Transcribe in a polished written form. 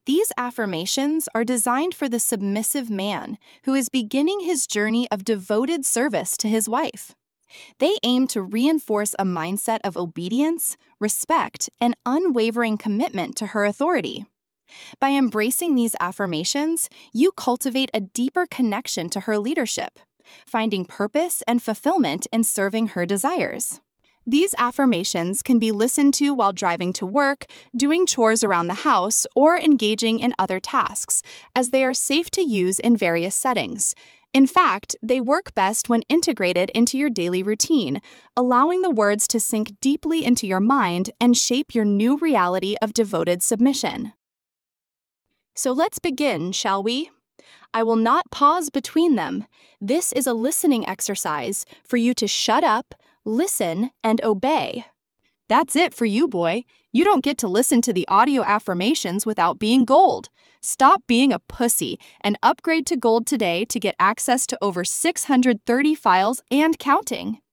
These affirmations are designed for the submissive man who is beginning his journey of devoted service to his wife. They aim to reinforce a mindset of obedience, respect, and unwavering commitment to her authority. By embracing these affirmations, you cultivate a deeper connection to her leadership, finding purpose and fulfillment in serving her desires. These affirmations can be listened to while driving to work, doing chores around the house, or engaging in other tasks, as they are safe to use in various settings. In fact, they work best when integrated into your daily routine, allowing the words to sink deeply into your mind and shape your new reality of devoted submission. So let's begin, shall we? I will not pause between them. This is a listening exercise for you to shut up, listen, and obey. That's it for you, boy. You don't get to listen to the audio affirmations without being gold. Stop being a pussy and upgrade to gold today to get access to over 630 files and counting.